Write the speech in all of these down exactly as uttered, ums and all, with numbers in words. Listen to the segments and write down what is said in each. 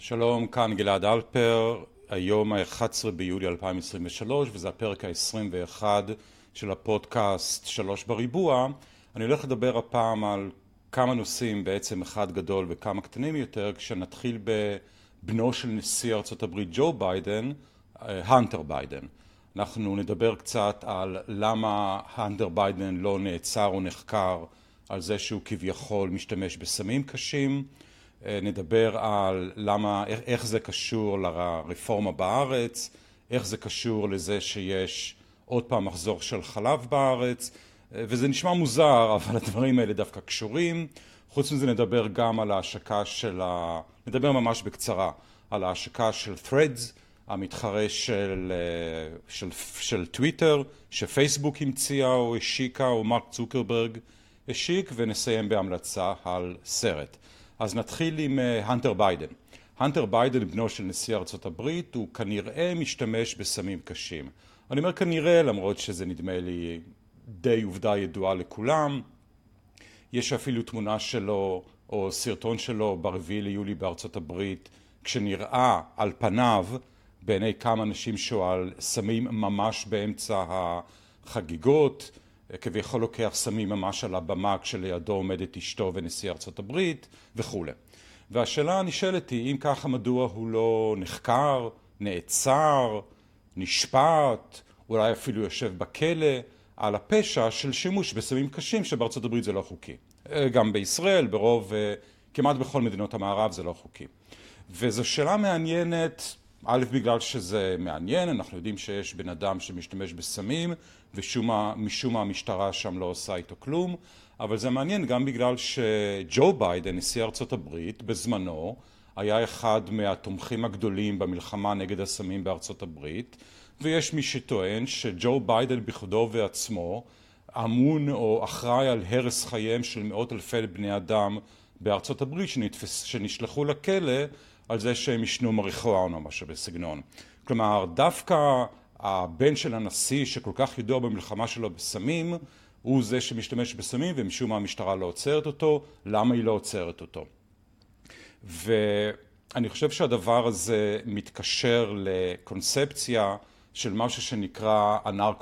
שלום, כאן גלעד אלפר, היום ה-אחד עשר ביולי אלפיים עשרים ושלוש וזה הפרק ה-עשרים ואחת של הפודקאסט שלוש בריבוע. אני הולך לדבר הפעם על כמה נושאים, בעצם אחד גדול וכמה קטנים יותר, כשנתחיל בבנו של נשיא ארצות הברית ג'ו ביידן, הנטר ביידן. אנחנו נדבר קצת על למה הנטר ביידן לא נעצר או נחקר על זה שהוא כביכול משתמש בסמים קשים. נדבר על למה, איך זה קשור לרפורמה בארץ, איך זה קשור לזה שיש עוד פעם מחזור של חלב בארץ, וזה נשמע מוזר, אבל הדברים האלה דווקא קשורים. חוץ מזה נדבר גם על ההשקה של, ה... נדבר ממש בקצרה, על ההשקה של Threads, המתחרה של, של, של טוויטר, שפייסבוק המציאה או השיקה, או מרק צוקרברג השיק, ונסיים בהמלצה על סרט. אז נתחיל עם הנטר ביידן. הנטר ביידן, בנו של נשיא ארצות הברית, הוא כנראה משתמש בסמים קשים. אני אומר כנראה, למרות שזה נדמה לי די עובדה ידועה לכולם. יש אפילו תמונה שלו או סרטון שלו ברביעי ליולי בארצות הברית, כשנראה על פניו בעיני כמה אנשים שואל סמים ממש באמצע החגיגות, כביכול לוקח סמים ממש על הבמה כשלידו עומדת אשתו ונשיא ארצות הברית וכו'. והשאלה הנשאלת היא, אם ככה מדוע הוא לא נחקר, נעצר, נשפט, אולי אפילו יושב בכלא, על הפשע של שימוש בסמים קשים שבארצות הברית זה לא חוקי. גם בישראל, ברוב, כמעט בכל מדינות המערב זה לא חוקי. וזו שאלה מעניינת, א' בגלל שזה מעניין, אנחנו יודעים שיש בן אדם שמשתמש בסמים, ומשום מה המשטרה שם לא עושה איתו כלום, אבל זה מעניין גם בגלל שג'ו ביידן, נשיא ארצות הברית, בזמנו, היה אחד מהתומכים הגדולים במלחמה נגד הסמים בארצות הברית, ויש מי שטוען שג'ו ביידן בכבודו ועצמו אמון או אחראי על הרס חייהם של מאות אלפי בני אדם בארצות הברית שנתפס, שנשלחו לכלא על זה שהם ישנו מריחואנה או משהו בסגנון. כלומר, דווקא הבן של הנשיא שכל כך ידוע במלחמה שלו בסמים, הוא זה שמשתמש בסמים ומשום מה המשטרה לא עוצרת אותו. למה היא לא עוצרת אותו? ואני חושב שהדבר הזה מתקשר לקונספציה של משהו שנקרא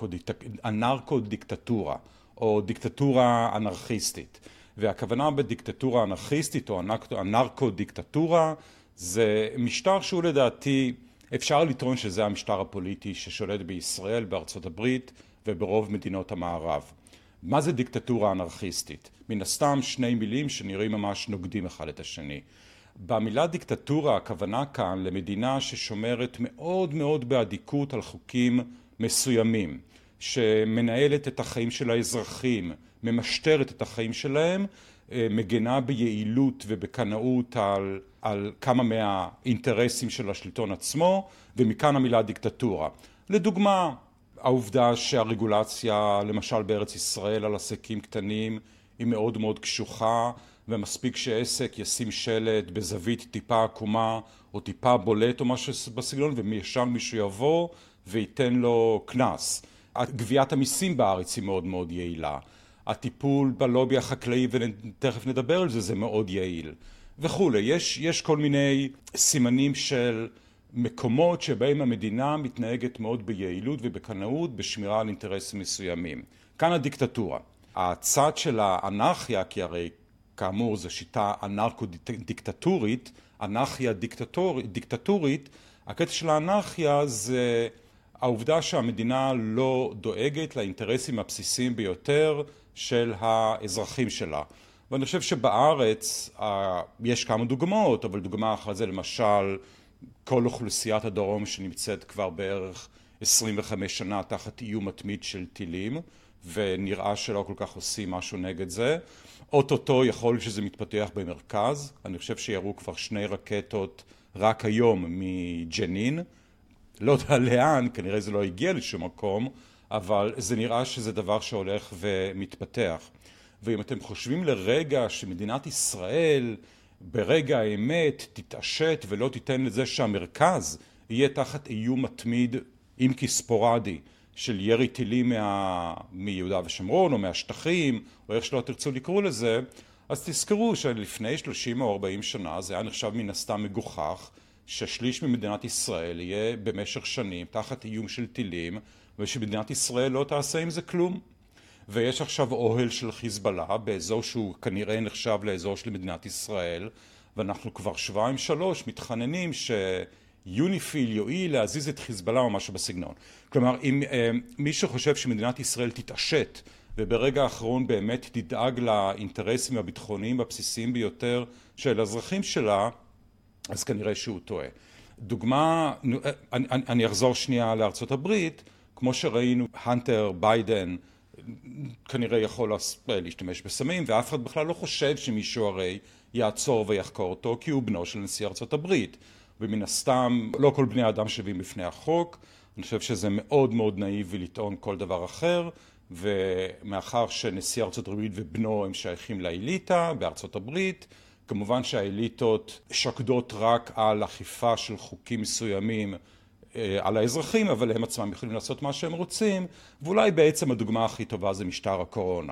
אנרקו-דיקטטורה או דיקטטורה אנרכיסטית. והכוונה בדיקטטורה אנרכיסטית או אנרקו-דיקטטורה זה משטר שהוא לדעתי, אפשר לטעון שזה המשטר הפוליטי ששולט בישראל, בארצות הברית וברוב מדינות המערב. מה זה דיקטטורה אנרכיסטית? מן הסתם שני מילים שנראים ממש נוגדים אחד את השני. במילה דיקטטורה הכוונה כאן למדינה ששומרת מאוד מאוד באדיקות על חוקים מסוימים, שמנהלת את החיים של האזרחים, ממשטרת את החיים שלהם, מגנה ביעילות ובקנאות על, על כמה מהאינטרסים של השלטון עצמו, ומכאן המילה דיקטטורה. לדוגמה, העובדה שהרגולציה, למשל בארץ ישראל, על עסקים קטנים, היא מאוד מאוד קשוחה, ומספיק שעסק ישים שלט בזווית טיפה עקומה, או טיפה בולט או משהו בסגנון, ומשם מישהו יבוא וייתן לו קנס. גביית המיסים בארץ היא מאוד מאוד יעילה. הטיפול בלובי החקלאי, ותכף נדבר על זה, זה מאוד יעיל. וכו'. יש, יש כל מיני סימנים של מקומות שבהם המדינה מתנהגת מאוד ביעילות ובקנאות בשמירה על אינטרסים מסוימים. כאן הדיקטטורה. הצד של האנרכיה, כי הרי כאמור זו שיטה אנרכו-דיקטטורית, אנרכיה דיקטטור, דיקטטורית, הקטע של האנרכיה זה העובדה שהמדינה לא דואגת לאינטרסים הבסיסיים ביותר של האזרחים שלה. ואני חושב שבארץ יש כמה דוגמאות, אבל דוגמה אחת זה למשל כל אוכלוסיית הדרום שנמצאת כבר בערך עשרים וחמש שנה תחת איום מתמיד של טילים, ונראה שלא כל כך עושים משהו נגד זה. אוטוטו יכול להיות שזה מתפתח במרכז. אני חושב שירו כבר שני רקטות רק היום מג'נין. לא יודע לאן, כנראה זה לא הגיע לשום מקום, אבל זה נראה שזה דבר שהולך ומתפתח. ואם אתם חושבים לרגע שמדינת ישראל ברגע האמת תתעשת ולא תיתן לזה שהמרכז יהיה תחת איום מתמיד, אם כי ספורדי, של ירי טילים מה... מיהודה ושומרון או מהשטחים, או איך שלא תרצו לקרוא לזה, אז תזכרו שלפני שלושים או ארבעים שנה זה היה נחשב מן הסתם מגוחך ששליש ממדינת ישראל יהיה במשך שנים תחת איום של טילים, ושמדינת ישראל לא תעשה עם זה כלום. ויש עכשיו אוהל של חיזבאללה באזור שהוא כנראה נחשב לאזור של מדינת ישראל, ואנחנו כבר שבועיים שלוש מתחננים שיוניפיל יועיל להזיז את חיזבאללה או משהו בסגנון. כלומר, אם מי שחושב שמדינת ישראל תתעשת וברגע האחרון באמת תדאג לאינטרסים הביטחוניים הבסיסיים ביותר של האזרחים שלה, אז כנראה שהוא טועה. דוגמה, אני, אני אחזור שנייה לארצות הברית, כמו שראינו, הנטר ביידן כנראה יכול להשתמש בסמים, ואף אחד בכלל לא חושב שמישהו הרי יעצור ויחקור אותו, כי הוא בנו של נשיא ארצות הברית. ומן הסתם, לא כל בני האדם שווים בפני החוק, אני חושב שזה מאוד מאוד נאיבי לטעון כל דבר אחר, ומאחר שנשיא ארצות הברית ובנו הם שייכים לאליטה בארצות הברית, כמובן שהאליטות שקדות רק על אכיפה של חוקים מסוימים על האזרחים, אבל הם עצמם יכולים לעשות מה שהם רוצים, ואולי בעצם הדוגמה הכי טובה זה משטר הקורונה.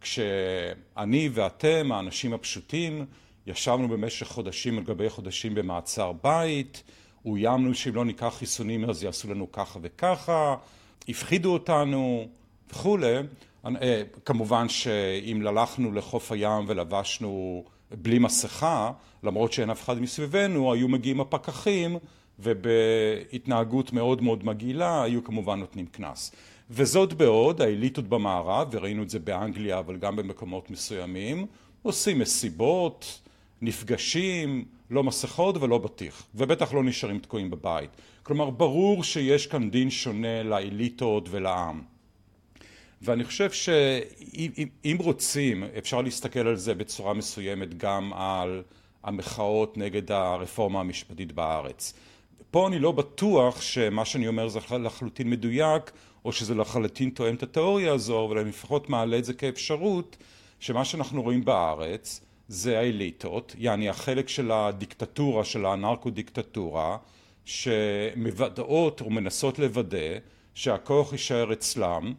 כשאני ואתם, האנשים הפשוטים, ישבנו במשך חודשים על גבי חודשים במעצר בית, אוימנו שאם לא ניקח חיסונים אז יעשו לנו ככה וככה, הפחידו אותנו וכו'. כמובן שאם הלכנו לחוף הים ולבשנו בלי מסכה, למרות שאין אף אחד מסביבנו, היו מגיעים הפקחים, ובהתנהגות מאוד מאוד מגעילה היו כמובן נותנים כנס. וזאת בעוד, האליטות במערב, וראינו את זה באנגליה אבל גם במקומות מסוימים, עושים מסיבות, נפגשים, לא מסכות ולא בטיח, ובטח לא נשארים תקועים בבית. כלומר, ברור שיש כאן דין שונה לאליטות ולעם. ואני חושב שאם רוצים, אפשר להסתכל על זה בצורה מסוימת גם על המחאות נגד הרפורמה המשפטית בארץ. פה אני לא בטוח שמה שאני אומר זה לחלוטין מדויק, או שזה לחלוטין תואם את התיאוריה הזו, אבל אני לפחות מעלה את זה כאפשרות, שמה שאנחנו רואים בארץ זה האליטות, יעני החלק של הדיקטטורה, של האנרקו-דיקטטורה, שמוודאות או מנסות לוודא שהכוח יישאר אצלם,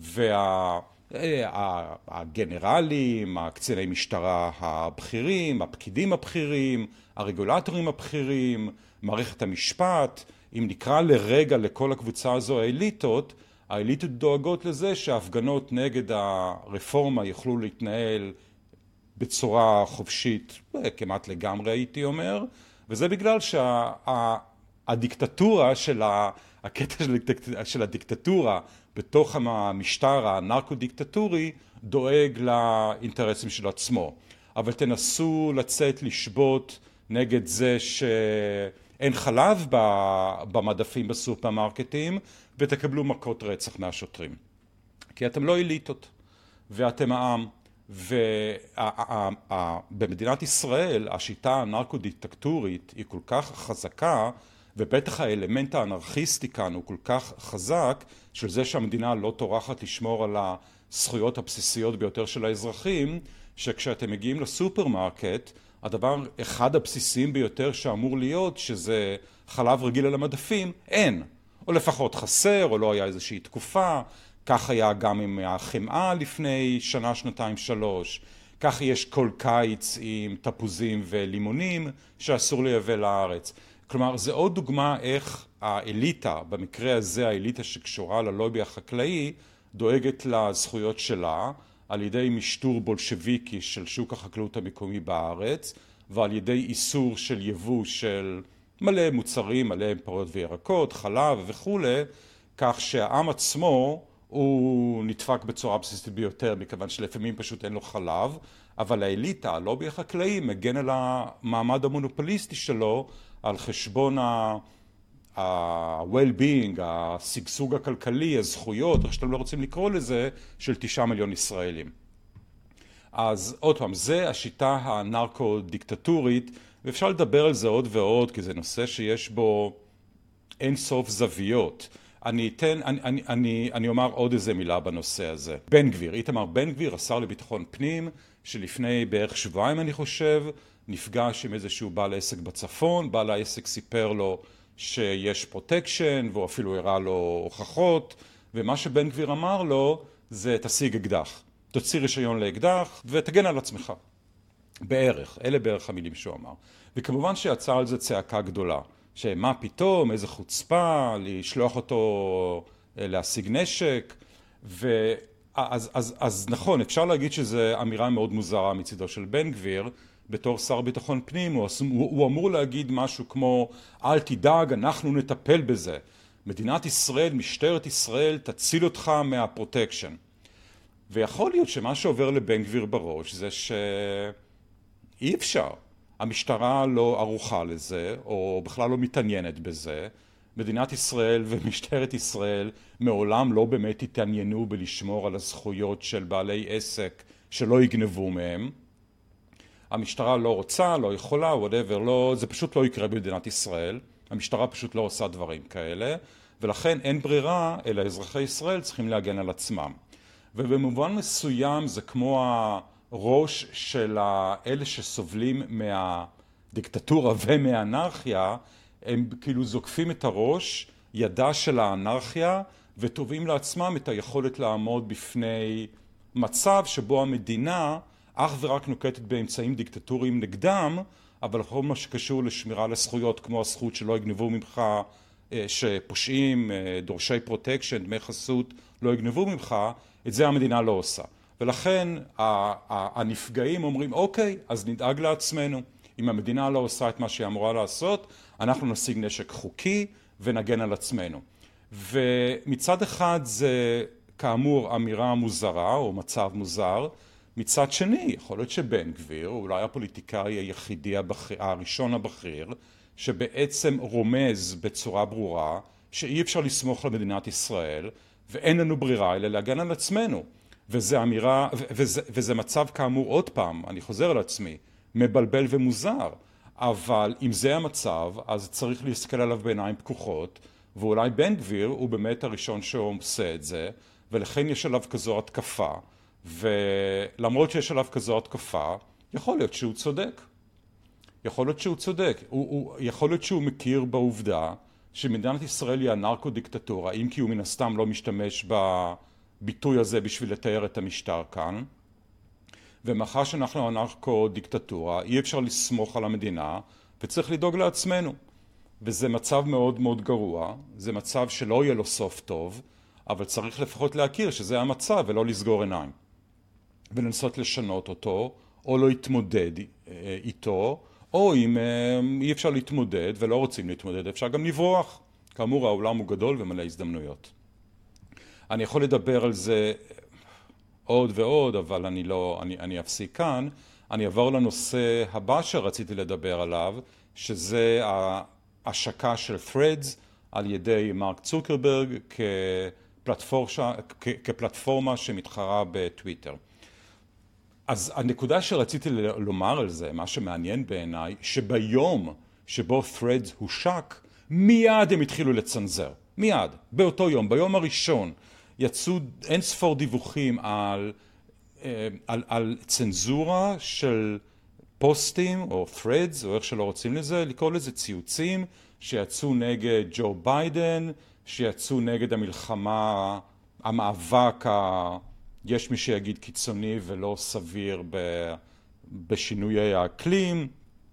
והגנרלים, הקציני משטרה הבכירים, הפקידים הבכירים, הרגולטורים הבכירים, מערכת המשפט, אם נקרא לרגע לכל הקבוצה הזו האליטות, האליטות דואגות לזה שההפגנות נגד הרפורמה יוכלו להתנהל בצורה חופשית, כמעט לגמרי הייתי אומר, וזה בגלל שהדיקטטורה של הקטע של הדיקטטורה בתוך המשטר הנרקו-דיקטטורי דואג לאינטרסים של עצמו. אבל תנסו לצאת לשבות נגד זה שאין חלב במדפים בסופרמרקטים ותקבלו מכות רצח מהשוטרים. כי אתם לא אליטות ואתם העם. ובמדינת ישראל השיטה הנרקו-דיקטטורית היא כל כך חזקה, ובטח האלמנט האנרכיסטי כאן הוא כל כך חזק, של זה שהמדינה לא טורחת לשמור על הזכויות הבסיסיות ביותר של האזרחים, שכשאתם מגיעים לסופרמרקט, הדבר אחד הבסיסיים ביותר שאמור להיות, שזה חלב רגיל על המדפים, אין. או לפחות חסר, או לא היה איזושהי תקופה. כך היה גם עם החמאה לפני שנה, שנתיים, שלוש. כך יש כל קיץ עם תפוזים ולימונים שאסור לייבא לארץ. כלומר, זה עוד דוגמה איך האליטה, במקרה הזה האליטה שקשורה ללובי החקלאי, דואגת לזכויות שלה על ידי משטור בולשביקי של שוק החקלאות המקומי בארץ, ועל ידי איסור של יבוא של מלא מוצרים, מלא פירות וירקות, חלב וכו', כך שהעם עצמו הוא נדפק בצורה בסיסית ביותר, מכיוון שלפעמים פשוט אין לו חלב, אבל האליטה, הלובי החקלאי, מגן על המעמד המונופוליסטי שלו, על חשבון ה-well-being, השגשוג הכלכלי, הזכויות, איך שאתם לא רוצים לקרוא לזה, של תשעה מיליון ישראלים. אז עוד פעם, זה השיטה הנרקו-דיקטטורית, ואפשר לדבר על זה עוד ועוד, כי זה נושא שיש בו אין סוף זוויות. אני אתן, אני, אני, אני, אני אומר עוד איזה מילה בנושא הזה. בן גביר, איתמר בן גביר, השר לביטחון פנים, שלפני בערך שבועיים אני חושב, נפגש עם איזשהו בעל עסק בצפון, בעל העסק סיפר לו שיש פרוטקשן, והוא אפילו הראה לו הוכחות, ומה שבן גביר אמר לו זה תשיג אקדח, תוציא רישיון לאקדח ותגן על עצמך. בערך, אלה בערך המילים שהוא אמר. וכמובן שיצא על זה צעקה גדולה. שמה פתאום, איזה חוצפה, לשלוח אותו להשיג נשק, ואז, אז, אז נכון, אפשר להגיד שזו אמירה מאוד מוזרה מצידו של בן גביר, בתור שר ביטחון פנים, הוא, הוא, הוא אמור להגיד משהו כמו, אל תדאג, אנחנו נטפל בזה. מדינת ישראל, משטרת ישראל, תציל אותך מהפרוטקשן. ויכול להיות שמה שעובר לבן גביר בראש זה שאי אפשר. המשטרה לא ערוכה לזה, או בכלל לא מתעניינת בזה. מדינת ישראל ומשטרת ישראל מעולם לא באמת התעניינו בלשמור על הזכויות של בעלי עסק שלא יגנבו מהם. המשטרה לא רוצה, לא יכולה, whatever, לא, זה פשוט לא יקרה במדינת ישראל. המשטרה פשוט לא עושה דברים כאלה, ולכן אין ברירה, אלא אזרחי ישראל צריכים להגן על עצמם. ובמובן מסוים זה כמו הראש של אלה שסובלים מהדיקטטורה ומהאנרכיה, הם כאילו זוקפים את הראש, ידה של האנרכיה, וטובים לעצמם את היכולת לעמוד בפני מצב שבו המדינה אך ורק נוקטת באמצעים דיקטטוריים נגדם, אבל כל מה שקשור לשמירה לזכויות, כמו הזכות שלא יגנבו ממך, שפושעים, דורשי פרוטקשן, דמי חסות, לא יגנבו ממך, את זה המדינה לא עושה. ולכן הנפגעים אומרים, אוקיי, אז נדאג לעצמנו. אם המדינה לא עושה את מה שהיא אמורה לעשות, אנחנו נשיג נשק חוקי ונגן על עצמנו. ומצד אחד זה כאמור אמירה מוזרה או מצב מוזר, מצד שני, יכול להיות שבן גביר, אולי הפוליטיקאי היחידי הבחיר, הראשון הבכיר, שבעצם רומז בצורה ברורה שאי אפשר לסמוך על מדינת ישראל, ואין לנו ברירה אלא להגן על עצמנו. וזה אמירה, וזה, וזה מצב כאמור עוד פעם, אני חוזר על עצמי, מבלבל ומוזר. אבל אם זה המצב, אז צריך להסתכל עליו בעיניים פקוחות, ואולי בן גביר הוא באמת הראשון שעושה את זה, ולכן יש עליו כזו התקפה. ולמרות שיש עליו כזו התקפה, יכול להיות שהוא צודק. יכול להיות שהוא צודק. הוא, הוא, יכול להיות שהוא מכיר בעובדה שמדינת ישראל היא הנרקו-דיקטטורה, אם כי הוא מן הסתם לא משתמש בביטוי הזה בשביל לתאר את המשטר כאן. ומאחר שאנחנו הנרקו-דיקטטורה, אי אפשר לסמוך על המדינה, וצריך לדאוג לעצמנו. וזה מצב מאוד מאוד גרוע, זה מצב שלא יהיה לו סוף טוב, אבל צריך לפחות להכיר שזה המצב ולא לסגור עיניים. ולנסות לשנות אותו, או לא להתמודד איתו, או אם אי אפשר להתמודד ולא רוצים להתמודד, אפשר גם לברוח. כאמור, העולם הוא גדול ומלא הזדמנויות. אני יכול לדבר על זה עוד ועוד, אבל אני לא, אני, אני אפסיק כאן. אני אעבור לנושא הבא שרציתי לדבר עליו, שזה ההשקה של Threads על ידי מרק צוקרברג כפלטפורמה, כפלטפורמה שמתחרה בטוויטר. אז הנקודה שרציתי לומר על זה, מה שמעניין בעיניי, שביום שבו Threads הושק, מיד הם התחילו לצנזר. מיד, באותו יום, ביום הראשון, יצאו אין ספור דיווחים על, על, על צנזורה של פוסטים או Threads, או איך שלא רוצים לזה, לקרוא לזה ציוצים, שיצאו נגד ג'ו ביידן, שיצאו נגד המלחמה, המאבק ה... יש מי שיגיד קיצוני ולא סביר בשינויי האקלים,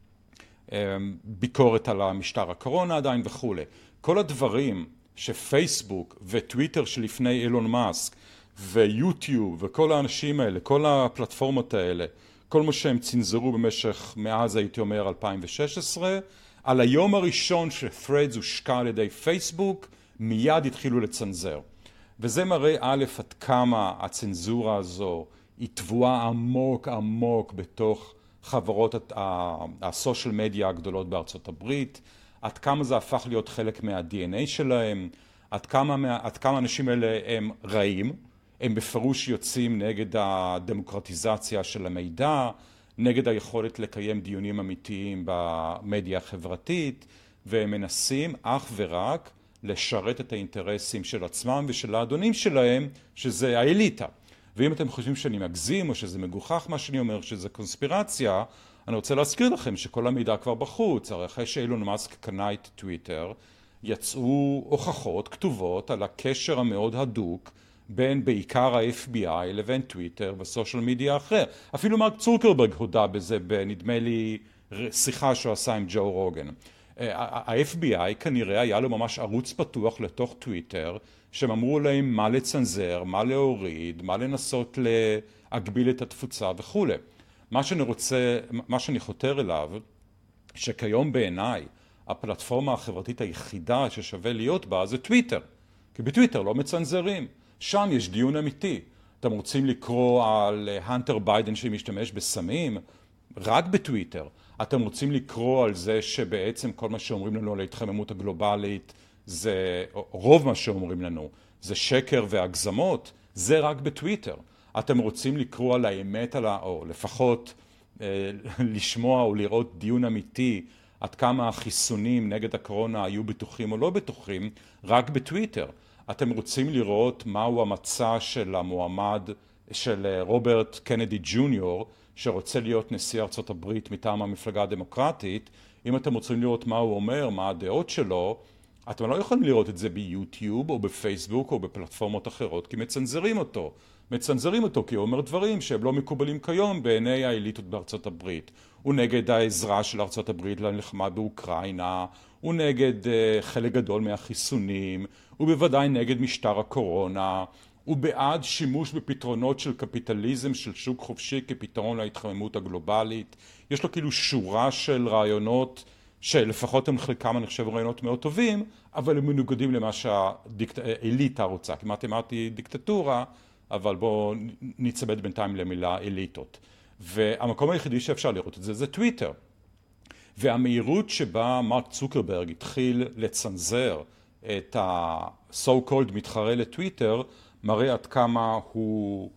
ביקורת על המשטר הקורונה עדיין וכו'. כל הדברים שפייסבוק וטוויטר שלפני אילון מאסק ויוטיוב וכל האנשים האלה, כל הפלטפורמות האלה, כל מה שהם צנזרו במשך מאז הייתי אומר אלפיים ושש עשרה, על היום הראשון ש-Threads הושקע על ידי פייסבוק, מיד התחילו לצנזר. וזה מראה א' עד כמה הצנזורה הזו היא טבועה עמוק עמוק בתוך חברות הסושיאל מדיה הגדולות בארצות הברית, עד כמה זה הפך להיות חלק מה-די אן איי שלהם, עד כמה, עד כמה אנשים האלה הם רעים, הם בפירוש יוצאים נגד הדמוקרטיזציה של המידע, נגד היכולת לקיים דיונים אמיתיים במדיה החברתית, והם מנסים אך ורק לשרת את האינטרסים של עצמם ושל האדונים שלהם, שזה האליטה. ואם אתם חושבים שאני מגזים או שזה מגוחך מה שאני אומר, שזה קונספירציה, אני רוצה להזכיר לכם שכל המידע כבר בחוץ. הרי אחרי שאילון מאסק קנה את טוויטר, יצאו הוכחות כתובות על הקשר המאוד הדוק בין בעיקר ה-אף בי איי לבין טוויטר וסושיאל מדיה אחר. אפילו מרק צוקרברג הודה בזה בנדמה לי שיחה שהוא עשה עם ג'ו רוגן. ה-אף בי איי כנראה היה לו ממש ערוץ פתוח לתוך טוויטר, שהם אמרו להם מה לצנזר, מה להוריד, מה לנסות להגביל את התפוצה וכו'. מה שאני רוצה, מה שאני חותר אליו, שכיום בעיניי הפלטפורמה החברתית היחידה ששווה להיות בה זה טוויטר. כי בטוויטר לא מצנזרים. שם יש דיון אמיתי. אתם רוצים לקרוא על הנטר ביידן שמשתמש בסמים? רק בטוויטר. אתם רוצים לקרוא על זה שבעצם כל מה שאומרים לנו על ההתחממות הגלובלית, זה, רוב מה שאומרים לנו, זה שקר והגזמות, זה רק בטוויטר. אתם רוצים לקרוא על האמת, על ה, או לפחות אה, לשמוע או לראות דיון אמיתי, עד כמה החיסונים נגד הקורונה היו בטוחים או לא בטוחים, רק בטוויטר. אתם רוצים לראות מהו המצע של המועמד של רוברט קנדי ג'וניור, שרוצה להיות נשיא ארצות הברית מטעם המפלגה הדמוקרטית. אם אתם רוצים לראות מה הוא אומר, מה הדעות שלו, אתם לא יכולים לראות את זה ביוטיוב או בפייסבוק או בפלטפורמות אחרות, כי מצנזרים אותו. מצנזרים אותו כי הוא אומר דברים שהם לא מקובלים כיום בעיני האליטות בארצות הברית. הוא נגד העזרה של ארצות הברית ללחמה באוקראינה, הוא נגד uh, חלק גדול מהחיסונים, הוא בוודאי נגד משטר הקורונה, הוא בעד שימוש בפתרונות של קפיטליזם, של שוק חופשי כפתרון להתחממות הגלובלית. יש לו כאילו שורה של רעיונות שלפחות הם חלקם אני חושב רעיונות מאוד טובים, אבל הם מנוגדים למה שהאליטה רוצה. כמעט אמרתי דיקטטורה, אבל בואו נצמד בינתיים למילה אליטות. והמקום היחידי שאפשר לראות את זה זה טוויטר. והמהירות שבה מרק צוקרברג התחיל לצנזר את ה-so called מתחרה לטוויטר, מראה עד כמה הוא,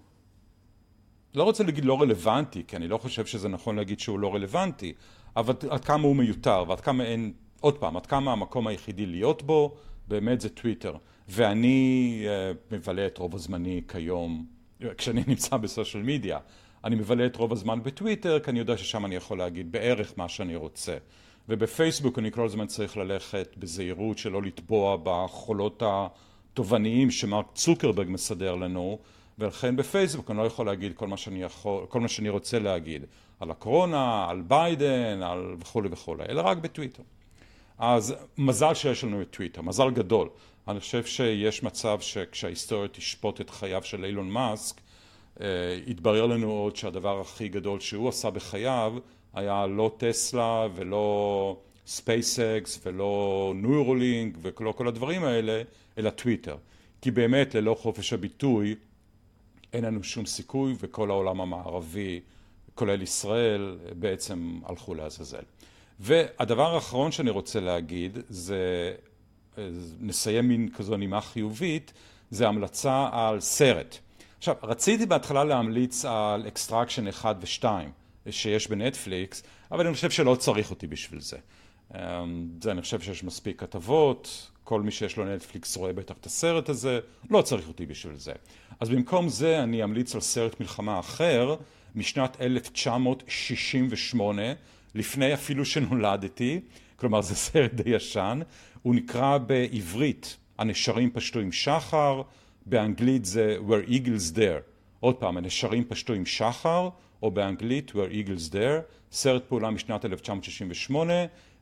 לא רוצה להגיד לא רלוונטי, כי אני לא חושב שזה נכון להגיד שהוא לא רלוונטי, אבל עד כמה הוא מיותר, ועד כמה אין, עוד פעם, עד כמה המקום היחידי להיות בו, באמת זה טוויטר. ואני uh, מבלה את רוב הזמני כיום, כשאני נמצא בסושיאל מדיה, אני מבלה את רוב הזמן בטוויטר, כי אני יודע ששם אני יכול להגיד בערך מה שאני רוצה. ובפייסבוק אני כל הזמן צריך ללכת בזהירות שלא לטבוע בחולות התובעניים שמרק צוקרברג מסדר לנו, ולכן בפייסבוק אני לא יכול להגיד כל מה שאני, יכול, כל מה שאני רוצה להגיד על הקורונה, על ביידן, על וכו' וכו', אלא רק בטוויטר. אז מזל שיש לנו את טוויטר, מזל גדול. אני חושב שיש מצב שכשההיסטוריה תשפוט את חייו של אילון מאסק, התברר לנו עוד שהדבר הכי גדול שהוא עשה בחייו היה לא טסלה ולא ספייסקס ולא ניורלינק ולא כל הדברים האלה, אלא טוויטר. כי באמת ללא חופש הביטוי אין לנו שום סיכוי, וכל העולם המערבי, כולל ישראל, בעצם הלכו לעזאזל. והדבר האחרון שאני רוצה להגיד, זה, נסיים מין כזו נימה חיובית, זה המלצה על סרט. עכשיו, רציתי בהתחלה להמליץ על אקסטרקשן אחד ושתיים שיש בנטפליקס, אבל אני חושב שלא צריך אותי בשביל זה. זה אני חושב שיש מספיק כתבות, כל מי שיש לו נטפליקס רואה בטח את הסרט הזה, לא צריך אותי בשביל זה. אז במקום זה אני אמליץ על סרט מלחמה אחר, משנת אלף תשע מאות שישים ושמונה, לפני אפילו שנולדתי, כלומר זה סרט די ישן, הוא נקרא בעברית, הנשרים פשטו עם שחר, באנגלית זה Where Eagles Dare. עוד פעם, הנשרים פשטו עם שחר, או באנגלית Where Eagles Dare, סרט פעולה משנת אלף תשע מאות שישים ושמונה.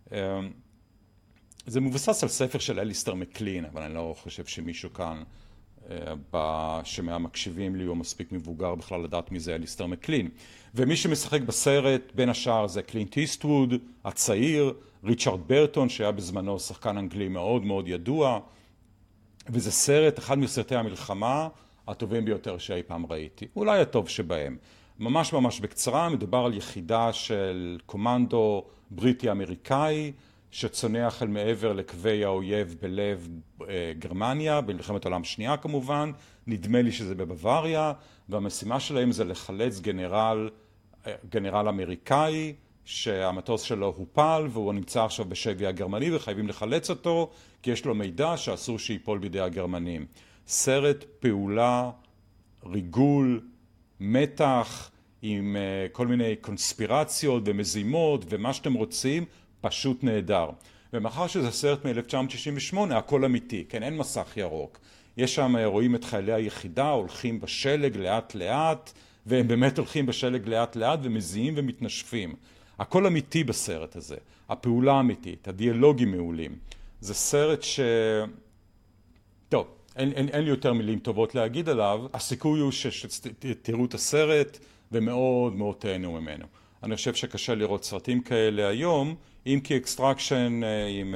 זה מבוסס על ספר של אליסטר מקלין, אבל אני לא חושב שמישהו כאן שמהמקשיבים לי הוא מספיק מבוגר בכלל לדעת מי זה אליסטר מקלין. ומי שמשחק בסרט בין השאר זה קלינט איסטווד, הצעיר, ריצ'רד ברטון שהיה בזמנו שחקן אנגלי מאוד מאוד ידוע, וזה סרט, אחד מסרטי המלחמה הטובים ביותר שאי פעם ראיתי, אולי הטוב שבהם. ממש ממש בקצרה, מדובר על יחידה של קומנדו בריטי אמריקאי, שצונח אל מעבר לקווי האויב בלב אה, גרמניה, במלחמת העולם השנייה כמובן, נדמה לי שזה בבוואריה, והמשימה שלהם זה לחלץ גנרל, אה, גנרל אמריקאי, שהמטוס שלו הופל, והוא נמצא עכשיו בשבי הגרמני, וחייבים לחלץ אותו, כי יש לו מידע שאסור שיפול בידי הגרמנים. סרט פעולה, ריגול, מתח, עם uh, כל מיני קונספירציות ומזימות, ומה שאתם רוצים, פשוט נהדר. ומאחר שזה סרט מ-אלף תשע מאות שישים ושמונה, הכל אמיתי, כן, אין מסך ירוק. יש שם, רואים את חיילי היחידה, הולכים בשלג לאט לאט, והם באמת הולכים בשלג לאט לאט ומזיעים ומתנשפים. הכל אמיתי בסרט הזה, הפעולה אמיתית, הדיאלוגים מעולים. זה סרט ש... טוב, אין, אין, אין לי יותר מילים טובות להגיד עליו. הסיכוי הוא שתראו את הסרט ומאוד מאוד תהנו ממנו. אני חושב שקשה לראות סרטים כאלה היום, אם כי אקסטרקשן עם...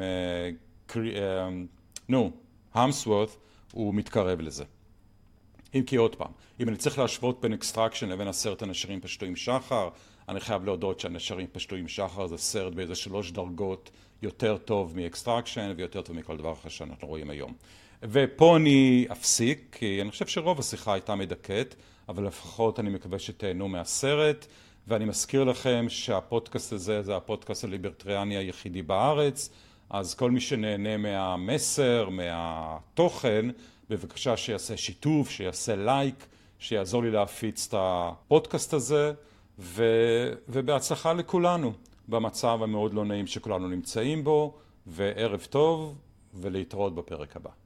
נו, המסוורת' הוא מתקרב לזה. אם כי עוד פעם, אם אני צריך להשוות בין אקסטרקשן לבין הסרט הנשרים פשטו עם שחר, אני חייב להודות שהנשרים פשטו עם שחר זה סרט באיזה שלוש דרגות יותר טוב מאקסטרקשן ויותר טוב מכל דבר אחר שאנחנו רואים היום. ופה אני אפסיק, כי אני חושב שרוב השיחה הייתה מדכאת, אבל לפחות אני מקווה שתהנו מהסרט, ואני מזכיר לכם שהפודקאסט הזה זה הפודקאסט הליברטריאני היחידי בארץ, אז כל מי שנהנה מהמסר, מהתוכן, בבקשה שיעשה שיתוף, שיעשה לייק, שיעזור לי להפיץ את הפודקאסט הזה, ו... ובהצלחה לכולנו במצב המאוד לא נעים שכולנו נמצאים בו, וערב טוב ולהתראות בפרק הבא.